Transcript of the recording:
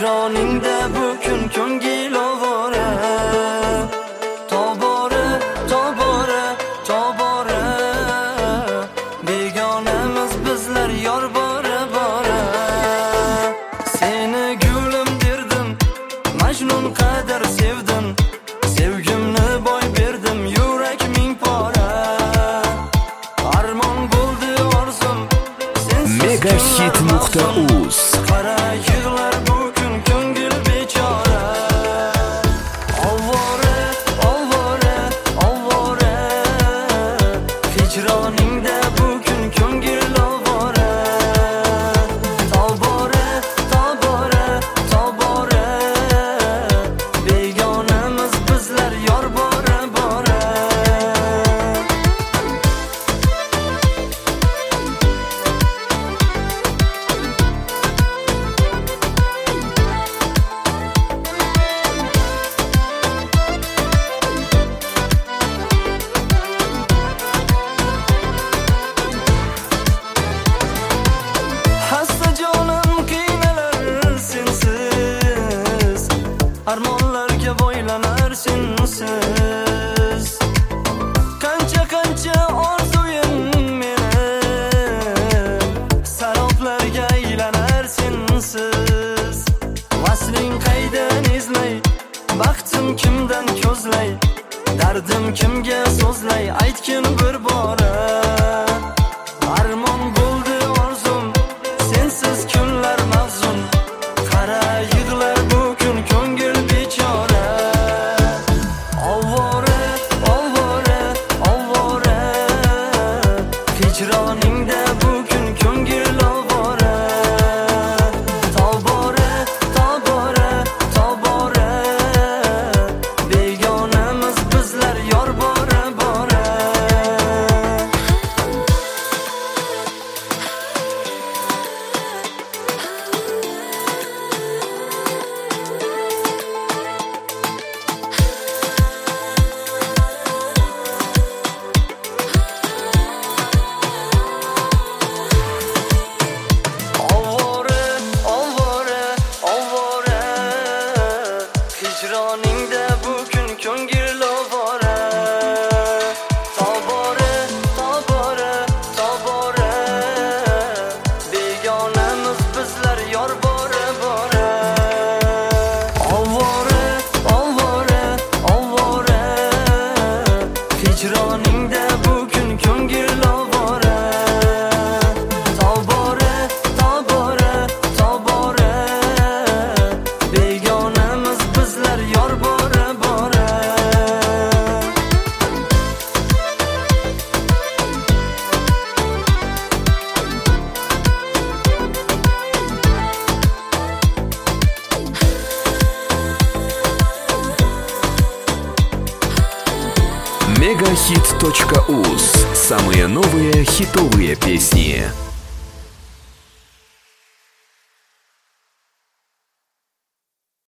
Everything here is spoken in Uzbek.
hijroningda bu kun ko'ngil ovora. Tobora, tobora, tobora, begonamiz bizlar yor bora bora. Seni gulim derdim, Majnun qadar sevdim, sevgimni boy berdim, yurak ming pora. Armon bo'ldi orzum, sensiz Megahit.uz. Qara yig'lar bu kun ko'ngil bechora. Ovora, ovora, ovora, hijroningda bu kun ko'ngil ovora. Tobora, tobora, tobora, begonamiz bizlar yor bora bora. Hasta jonim qiynalar sensiz, armonlarga bo'ylanar sensiz. Qancha qancha orzuyim meni, saroblarga aylanar sensiz. Vasling qaydan izlay, baxtim kimdan ko'zlay, dardim kimga so'zlay, aytgin bir bora. Armon bo'ldi orzum, sensiz kunlar mahzun, qara yig'lar bu kun ko'ngil bechora. Ovora, ovora, ovora, hijroningda bu kun ko'ngil ovora. Tobora, tobora, tobora, begonamiz bizlar yor bora bora. Ovora, ovora, ovora, hijroningda bu kun ko'ngil ovora. Tobora, tobora, tobora, begonamiz bizlar yor bora bora. Ovora, ovora, ovora, hijroningda bu kun ko'ngil ovora. Tobora, tobora, tobora, begonamiz bizlar yor bora bora. Megahit.uz. Самые новые хитовые песни.